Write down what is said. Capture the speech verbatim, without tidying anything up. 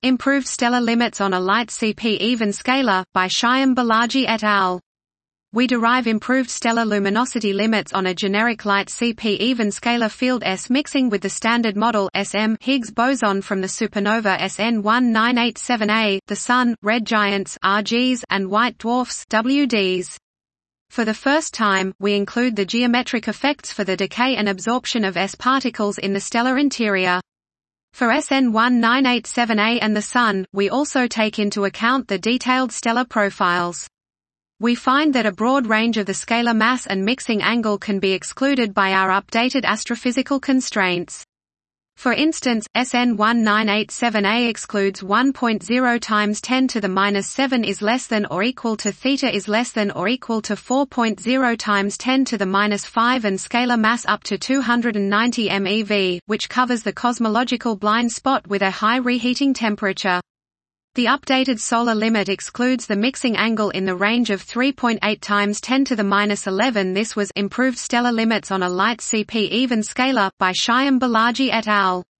Improved stellar limits on a light C P even scalar, by Shyam Balaji et al. We derive improved stellar luminosity limits on a generic light C P even scalar field S mixing with the Standard Model S M Higgs boson from the supernova S N one nine eight seven A, the Sun, red giants R Gs, and white dwarfs W Ds. For the first time, we include the geometric effects for the decay and absorption of S particles in the stellar interior. For S N one nine eight seven A and the Sun, we also take into account the detailed stellar profiles. We find that a broad range of the scalar mass and mixing angle can be excluded by our updated astrophysical constraints. For instance, S N one nine eight seven A excludes one point zero times ten to the minus seven is less than or equal to theta is less than or equal to four point zero times ten to the minus five and scalar mass up to two hundred ninety MeV, which covers the cosmological blind spot with a high reheating temperature. The updated solar limit excludes the mixing angle in the range of three point eight times ten to the minus eleven. This was Improved stellar limits on a light C P even scalar, by Shyam Balaji et al.